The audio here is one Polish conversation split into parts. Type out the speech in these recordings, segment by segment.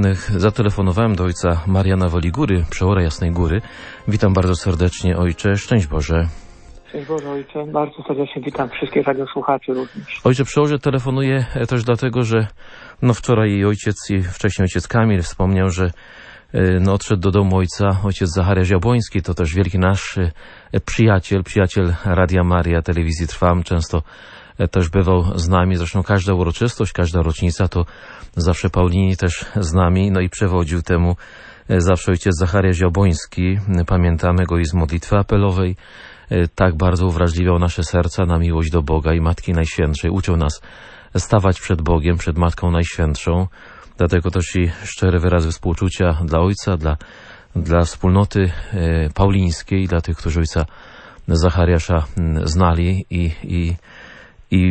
Zatelefonowałem do ojca Mariana Woligóry, przeora Jasnej Góry. Witam bardzo serdecznie, ojcze. Szczęść Boże. Szczęść Boże, ojcze. Bardzo serdecznie witam wszystkich radiosłuchaczy również. Ojcze, przeorze, telefonuję też dlatego, że wczoraj jej ojciec i wcześniej ojciec Kamil wspomniał, że odszedł do domu ojciec Zachariasz Jabłoński. To też wielki nasz przyjaciel Radia Maria, Telewizji Trwam. Często też bywał z nami. Zresztą każda uroczystość, każda rocznica to zawsze Paulini też z nami. I przewodził temu zawsze ojciec Zachariasz Jabłoński. Pamiętamy go i z modlitwy apelowej. Tak bardzo uwrażliwiał nasze serca na miłość do Boga i Matki Najświętszej. Uczył nas stawać przed Bogiem, przed Matką Najświętszą. Dlatego też i szczere wyrazy współczucia dla ojca, dla wspólnoty paulińskiej, dla tych, którzy ojca Zachariasza znali i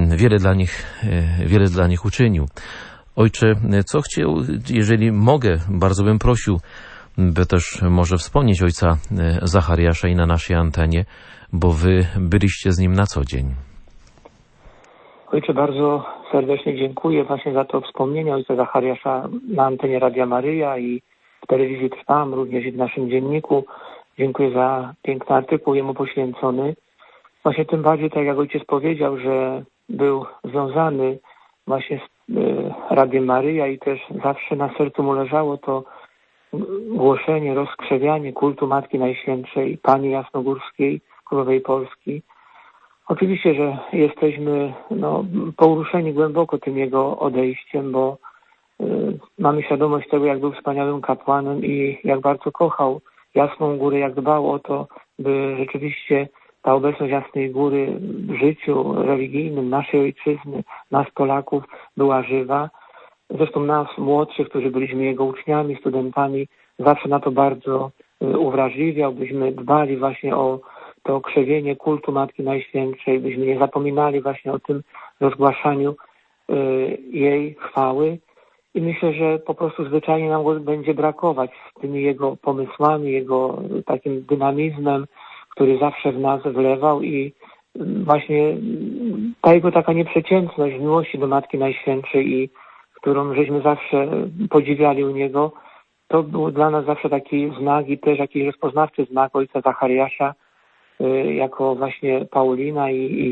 wiele dla nich uczynił. Ojcze, co chciał, jeżeli mogę, bardzo bym prosił, by też może wspomnieć ojca Zachariasza i na naszej antenie, bo wy byliście z nim na co dzień. Ojcze, bardzo serdecznie dziękuję właśnie za to wspomnienie ojca Zachariasza na antenie Radia Maryja i w telewizji Trwam, również i w naszym dzienniku. Dziękuję za piękny artykuł jemu poświęcony. Właśnie tym bardziej, tak jak ojciec powiedział, że był związany właśnie z Radiem Maryja i też zawsze na sercu mu leżało to głoszenie, rozkrzewianie kultu Matki Najświętszej, Pani Jasnogórskiej, Królowej Polski. Oczywiście, że jesteśmy poruszeni głęboko tym jego odejściem, bo mamy świadomość tego, jak był wspaniałym kapłanem i jak bardzo kochał Jasną Górę, jak dbał o to, by rzeczywiście ta obecność Jasnej Góry w życiu religijnym naszej ojczyzny, nas Polaków, była żywa. Zresztą nas młodszych, którzy byliśmy jego uczniami, studentami, zawsze na to bardzo uwrażliwiał, byśmy dbali właśnie o to krzewienie kultu Matki Najświętszej, byśmy nie zapominali właśnie o tym rozgłaszaniu jej chwały. I myślę, że po prostu zwyczajnie nam go będzie brakować z tymi jego pomysłami, jego takim dynamizmem, który zawsze w nas wlewał i właśnie ta jego taka nieprzeciętność w miłości do Matki Najświętszej i którą żeśmy zawsze podziwiali u niego, to był dla nas zawsze taki znak i też jakiś rozpoznawczy znak ojca Zachariasza jako właśnie Paulina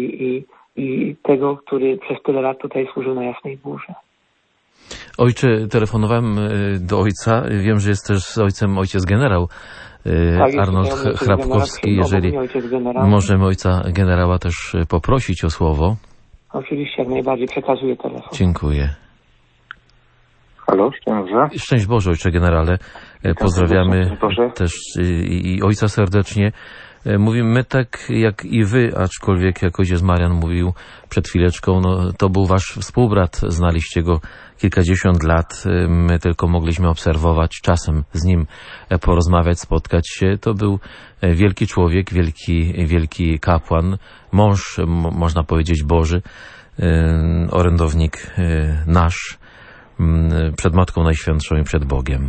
i tego, który przez tyle lat tutaj służył na Jasnej Górze. Ojcze, telefonowałem do ojca. Wiem, że jest też z ojcem ojciec generał Arnold Chrapkowski. Jeżeli możemy ojca generała też poprosić o słowo. Oczywiście, jak najbardziej przekazuję telefon. Dziękuję. Halo, szczęść Boże. Szczęść Boże, ojcze generale. Pozdrawiamy też i ojca serdecznie. Mówimy my tak jak i wy, aczkolwiek jak ojciec Marian mówił przed chwileczką, to był wasz współbrat, znaliście go kilkadziesiąt lat, my tylko mogliśmy obserwować, czasem z nim porozmawiać, spotkać się. To był wielki człowiek, wielki kapłan, mąż, można powiedzieć Boży, orędownik nasz przed Matką Najświętszą i przed Bogiem.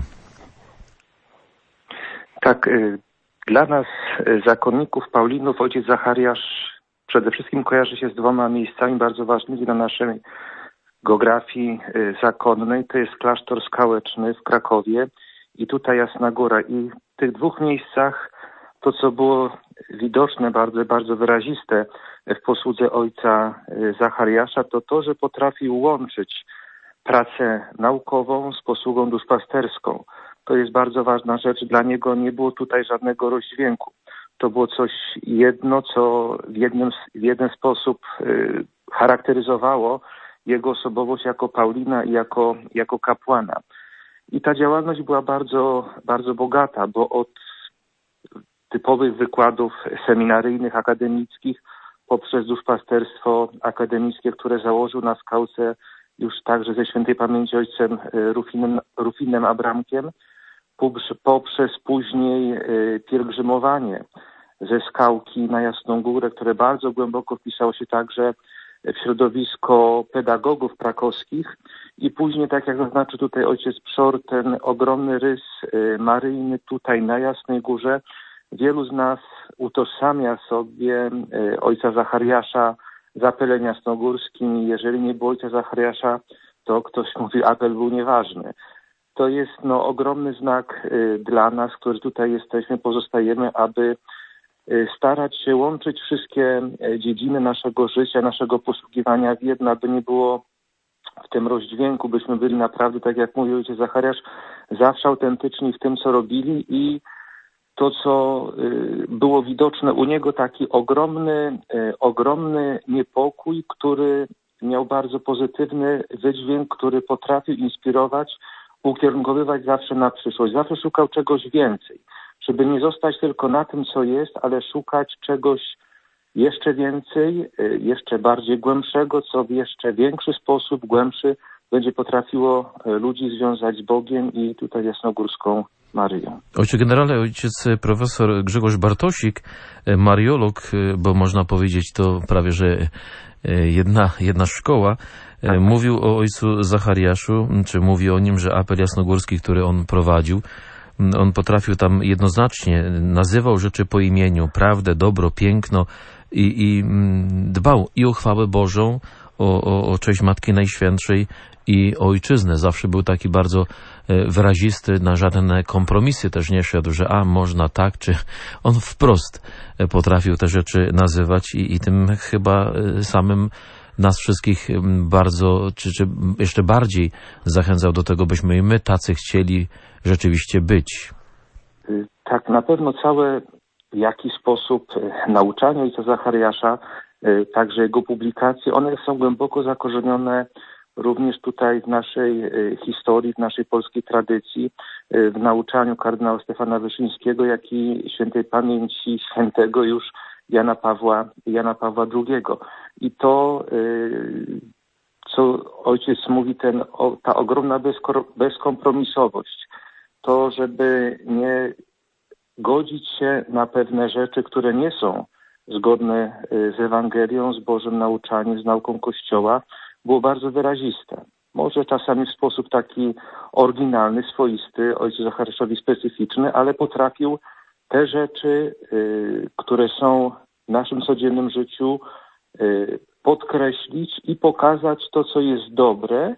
Tak, dla nas, zakonników Paulinów, ojciec Zachariasz przede wszystkim kojarzy się z dwoma miejscami bardzo ważnymi dla naszej geografii zakonnej. To jest klasztor skałeczny w Krakowie i tutaj Jasna Góra. I w tych dwóch miejscach to, co było widoczne, bardzo, bardzo wyraziste w posłudze ojca Zachariasza, to, że potrafił łączyć pracę naukową z posługą duszpasterską. To jest bardzo ważna rzecz. Dla niego nie było tutaj żadnego rozdźwięku. To było coś jedno, co w jeden sposób charakteryzowało jego osobowość jako Paulina i jako kapłana. I ta działalność była bardzo, bardzo bogata, bo od typowych wykładów seminaryjnych, akademickich, poprzez duszpasterstwo akademickie, które założył na skałce już także ze świętej pamięci ojcem Rufinem Abramkiem, poprzez później pielgrzymowanie ze skałki na Jasną Górę, które bardzo głęboko wpisało się także w środowisko pedagogów krakowskich i później, tak jak zaznaczył tutaj ojciec Przor, ten ogromny rys maryjny tutaj na Jasnej Górze. Wielu z nas utożsamia sobie ojca Zachariasza z apelem jasnogórskim i jeżeli nie było ojca Zachariasza, to ktoś mówi, apel był nieważny. to jest ogromny znak dla nas, którzy tutaj jesteśmy, pozostajemy, aby starać się łączyć wszystkie dziedziny naszego życia, naszego posługiwania w jedno, aby nie było w tym rozdźwięku, byśmy byli naprawdę, tak jak mówił ojciec Zachariasz, zawsze autentyczni w tym, co robili i to, co było widoczne u niego, taki ogromny niepokój, który miał bardzo pozytywny wydźwięk, który potrafił inspirować, ukierunkowywać zawsze na przyszłość. Zawsze szukał czegoś więcej, żeby nie zostać tylko na tym, co jest, ale szukać czegoś jeszcze więcej, jeszcze bardziej głębszego, co w jeszcze większy sposób, głębszy, będzie potrafiło ludzi związać z Bogiem i tutaj Jasnogórską Maryją. Ojcze generale, ojciec profesor Grzegorz Bartosik, mariolog, bo można powiedzieć to prawie, że jedna szkoła, mówił o ojcu Zachariaszu, czy mówi o nim, że apel jasnogórski, który on prowadził, on potrafił tam jednoznacznie, nazywał rzeczy po imieniu, prawdę, dobro, piękno i dbał i o chwałę Bożą, o cześć Matki Najświętszej i o ojczyznę. Zawsze był taki bardzo wyrazisty, na żadne kompromisy też nie szedł, że można tak, czy on wprost potrafił te rzeczy nazywać i tym chyba samym nas wszystkich bardzo, czy jeszcze bardziej zachęcał do tego, byśmy i my tacy chcieli rzeczywiście być. Tak, na pewno całe w jaki sposób nauczanie ojca Zachariasza, także jego publikacje, one są głęboko zakorzenione również tutaj w naszej historii, w naszej polskiej tradycji, w nauczaniu kardynała Stefana Wyszyńskiego, jak i świętej pamięci świętego już Jana Pawła II. I to, co ojciec mówi, ta ogromna bezkompromisowość, to, żeby nie godzić się na pewne rzeczy, które nie są zgodne z Ewangelią, z Bożym nauczaniem, z nauką Kościoła, było bardzo wyraziste. Może czasami w sposób taki oryginalny, swoisty, ojcu Zachariaszowi specyficzny, ale potrafił te rzeczy, które są w naszym codziennym życiu, podkreślić i pokazać to, co jest dobre,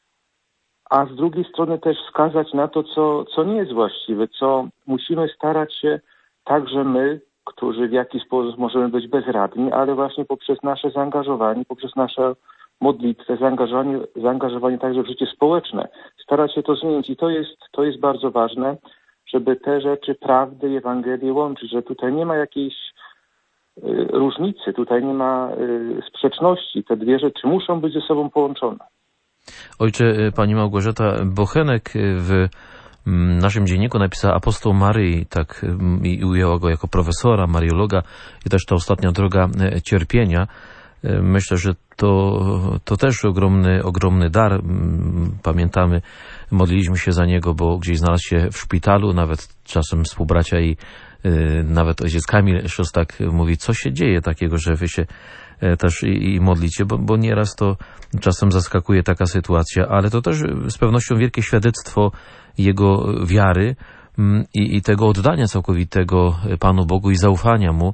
a z drugiej strony też wskazać na to, co nie jest właściwe, co musimy starać się także my, którzy w jakiś sposób możemy być bezradni, ale właśnie poprzez nasze zaangażowanie, poprzez nasze modlitwę, zaangażowanie także w życie społeczne, starać się to zmienić. I to jest bardzo ważne, żeby te rzeczy, prawdy i Ewangelię łączyć, że tutaj nie ma jakiejś różnicy, tutaj nie ma sprzeczności. Te dwie rzeczy muszą być ze sobą połączone. Ojcze, pani Małgorzata Bochenek w naszym dzienniku napisała apostoł Maryi, tak, i ujęła go jako profesora, mariologa i też ta ostatnia droga cierpienia. Myślę, że to też ogromny dar. Pamiętamy, modliliśmy się za niego, bo gdzieś znalazł się w szpitalu, nawet czasem współbracia i nawet ojciec Kamil Szostak mówi, co się dzieje takiego, że wy się też i modlicie, bo nieraz to czasem zaskakuje taka sytuacja, ale to też z pewnością wielkie świadectwo jego wiary i tego oddania całkowitego Panu Bogu i zaufania Mu,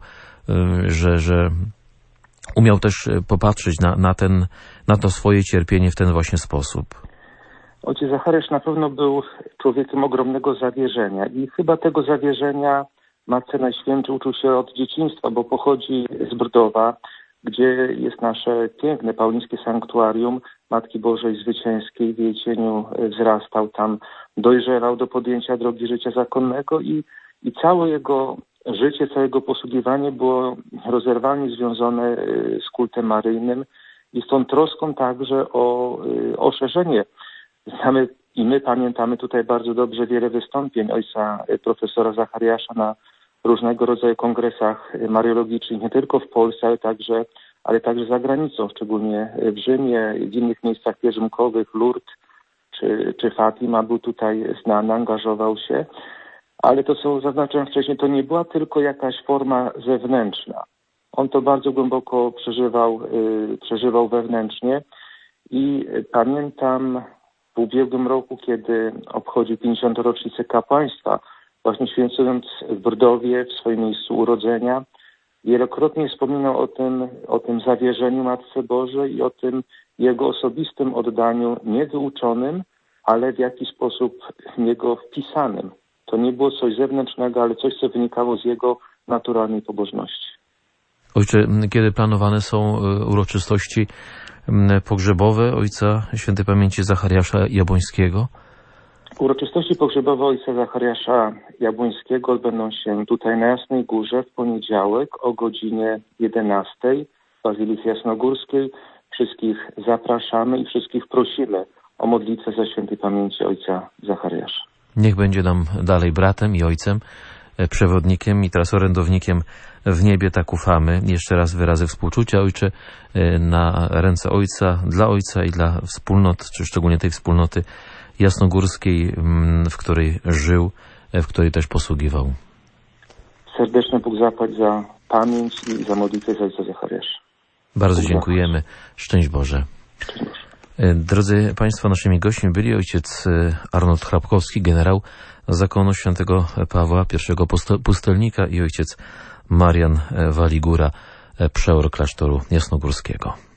że umiał też popatrzeć na to swoje cierpienie w ten właśnie sposób. Ojciec Zachariasz na pewno był człowiekiem ogromnego zawierzenia i chyba tego zawierzenia Matce Najświętszej uczył się od dzieciństwa, bo pochodzi z Brdowa, gdzie jest nasze piękne paulińskie sanktuarium Matki Bożej Zwycięskiej. W jej cieniu wzrastał, tam dojrzewał do podjęcia drogi życia zakonnego i całe jego życie, całe jego posługiwanie było rozerwalnie związane z kultem maryjnym i z tą troską także o szerzenie. Znamy i my pamiętamy tutaj bardzo dobrze wiele wystąpień ojca profesora Zachariasza na różnego rodzaju kongresach mariologicznych, nie tylko w Polsce, ale także za granicą, szczególnie w Rzymie, w innych miejscach pielgrzymkowych, Lourdes czy Fatima był tutaj znany, angażował się. Ale to, co zaznaczyłem wcześniej, to nie była tylko jakaś forma zewnętrzna. On to bardzo głęboko przeżywał wewnętrznie i pamiętam w ubiegłym roku, kiedy obchodził 50. rocznicę kapłaństwa, właśnie święcując w Brdowie, w swoim miejscu urodzenia, wielokrotnie wspominał o tym zawierzeniu Matce Bożej i o tym jego osobistym oddaniu niewyuczonym, ale w jakiś sposób w niego wpisanym. To nie było coś zewnętrznego, ale coś, co wynikało z jego naturalnej pobożności. Ojcze, kiedy planowane są uroczystości pogrzebowe ojca świętej pamięci Zachariasza Jabłońskiego? Uroczystości pogrzebowe ojca Zachariasza Jabłońskiego odbędą się tutaj na Jasnej Górze w poniedziałek o godzinie 11 w Bazylice Jasnogórskiej. Wszystkich zapraszamy i wszystkich prosimy o modlitwę za świętej pamięci ojca Zachariasza. Niech będzie nam dalej bratem i ojcem, przewodnikiem i teraz orędownikiem w niebie, tak ufamy. Jeszcze raz wyrazy współczucia, ojcze, na ręce ojca i dla wspólnot, czy szczególnie tej wspólnoty jasnogórskiej, w której żył, w której też posługiwał. Serdeczny Bóg zapłać za pamięć i za modlitwę za ojca Zachariasza. Bardzo dziękujemy. Szczęść Boże. Drodzy Państwo, naszymi gośćmi byli ojciec Arnold Chrapkowski, generał zakonu świętego Pawła I pustelnika i ojciec Marian Waligura, przeor klasztoru jasnogórskiego.